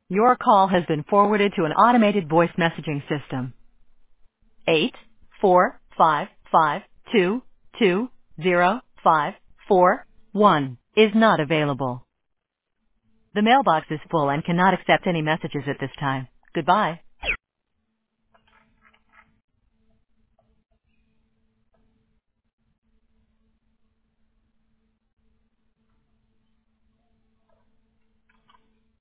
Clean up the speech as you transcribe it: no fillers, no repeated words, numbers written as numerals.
Your call has been forwarded to an automated voice messaging system. 845522051 is not available. The mailbox is full and cannot accept any messages at this time. Goodbye.